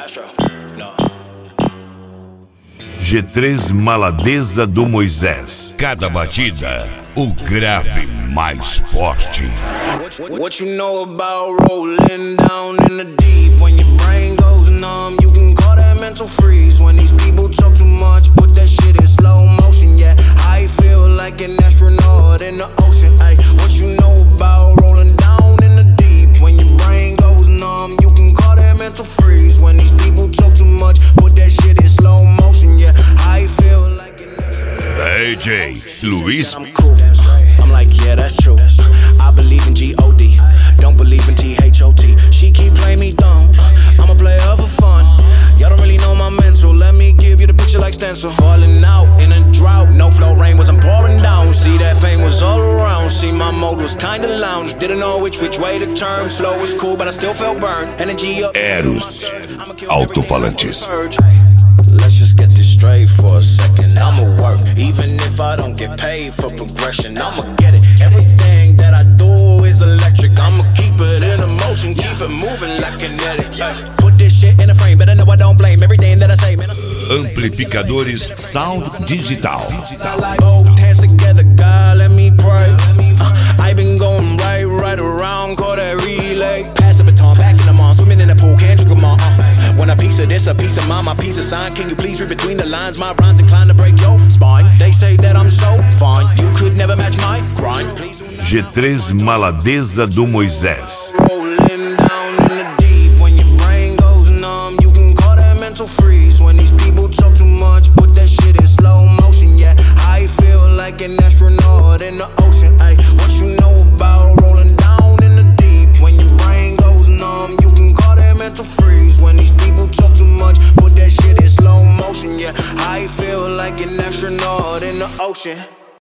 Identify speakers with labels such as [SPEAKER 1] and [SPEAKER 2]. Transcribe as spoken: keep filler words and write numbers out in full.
[SPEAKER 1] G três Maladeza do Moisés. Cada batida, o grave mais forte.
[SPEAKER 2] What, what you know about rolling down in the deep? When your brain goes numb, you can call that mental freeze. When these people talk too much, put that shit in slow motion. Yeah, I feel like an astronaut in the ocean. Ay, what you know about rolling down in the deep? When your brain goes numb, you can call that mental freeze. When these people talk too much, put that shit in slow motion. Yeah, I feel like an astronaut.
[SPEAKER 1] D J Luis.
[SPEAKER 2] I'm cool. I'm like, yeah, that's true. I believe in G O D, don't believe in T H O T. She keep playing me dumb, I'm a player for fun. Y'all don't really know my mental, let me give you the picture like stencil. Falling out in a drought, no flow, rain wasn't pouring down. See, that pain was all around, see my mode was kinda lounge. Didn't know which which way to turn, flow was cool but I still felt burned. Energy up.
[SPEAKER 1] Eros, alto-falantes.
[SPEAKER 2] Let's just get this straight for a second. I'ma work, even if I don't get paid for progression. I'ma get it. Everything that I do is electric. I'ma keep it in motion, keep it moving like kinetic. Put this shit in a frame, better know I don't blame everything that I say, man.
[SPEAKER 1] Amplificadores Sound Digital.
[SPEAKER 2] Both hands together, God, let me pray. Uh, I been going right, right around, call that relay. Pass the baton, back in the mall, swimming in the pool, can't drink them all. Uh. When a piece of this, a piece of mine, my piece of sign. Can you please read between the lines? My rhymes inclined to break your spine. They say that I'm so fine, you could never match my grind.
[SPEAKER 1] G três Maladeza do Moisés.
[SPEAKER 2] Rolling down in the deep. When your brain goes numb, you can call that mental freeze. When these people talk too much, put that shit in slow motion. Yeah, I feel like an astronaut in the ocean. Ay, what you know about rolling down in the deep? When your brain goes numb, you can call that mental freeze. When these people talk too much, put that shit in slow motion. Yeah, I feel like an astronaut in the ocean.